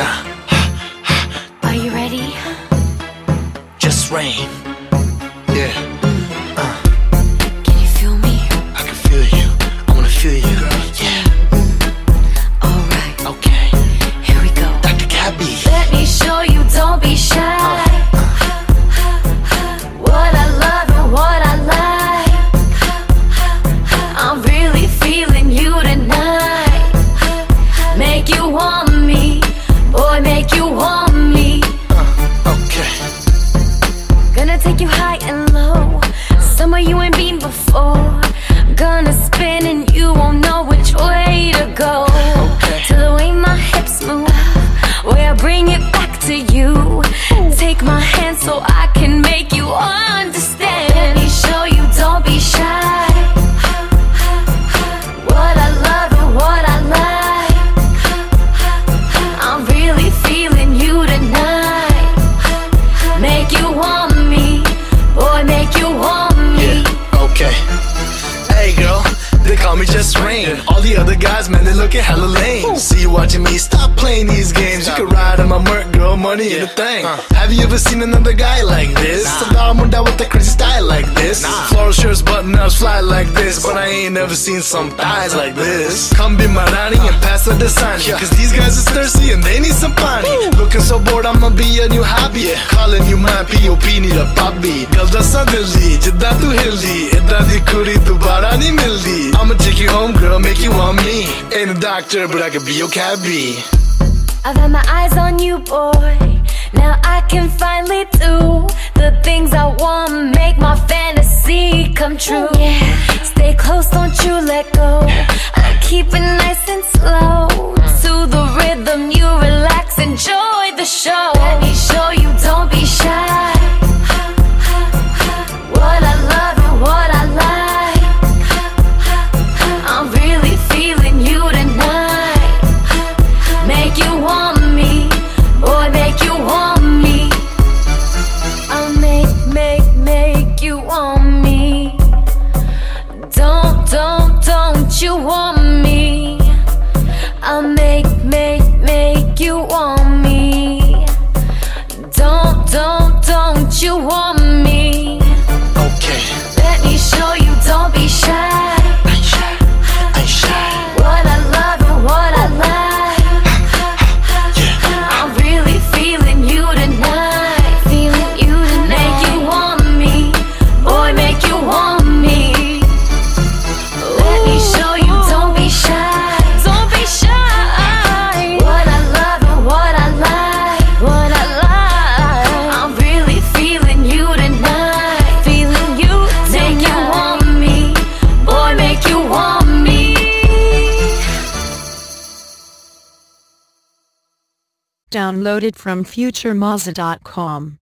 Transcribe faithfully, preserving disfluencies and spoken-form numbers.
Nah. Are you ready? Just rain. Yeah. Uh. Can you feel me? I can feel you. I wanna feel you. Yeah. Alright, Okay. here we go. Doctor Gabby. Let me show you, don't be shy. Uh. What I love and what I like. I'm really feeling you tonight. Make you want me, boy, make you want me. Uh. Okay. Gonna take you high and low, somewhere you ain't been before. Gonna spin and you won't know which way to go. Okay. To the way my hips move, where I bring it back to you. Take my hand so I can make you understand. Let me show you, don't be shy. What I love and what I like. I'm really feeling you tonight. Make you want me, boy, make you want me. Yeah. Okay. Hey girl, they call me Just Rain. All the other guys, man, they looking hella lame. See you watching me, stop playing these games. You can ride on my Merc, girl, money ain't a thing. Have you ever seen another guy like this? Nah. I'm down with that crazy style like this. Nah. Floral shirts, button ups, fly like this. But I ain't never seen some thighs like this. Come be my Rani and pass the Dasani. Cause these guys is thirsty and they need some pani. Looking so bored, I'ma be a new hobby. Calling you my P O P, need a puppy. Girl, that's not Dilli, jidda tu hildi. Idda di kuri dobara nahi mildi. I'ma take you home, girl, make you want me. Ain't a doctor, but I could be your cabbie. I've had my eyes on you, boy. Now I can finally do the things I want, make my fantasy come true. Yeah. Stay close, don't you let go. I keep it nice and slow. To the rhythm, you relax, enjoy the show. Let me show you, don't be shy. What I love and what I like. I'm really feeling you tonight. Make you want me, boy, make you want me. I'll make, make, make you want me. Don't, don't, don't you want me. I'll make, make, make you want me. Don't, don't, don't you want me. Okay. Let me show you, don't be shy. I ain't shy, I ain't shy. What I love and what I like. I'm really feeling you tonight. Feeling you tonight. Make you want me, boy, make you want me. Let me show you, don't be shy. Don't be shy. What I love and what I like. What I like. I'm really feeling you tonight. Feeling you tonight. Make you want me, boy, make you want me. Downloaded from future mazza dot com.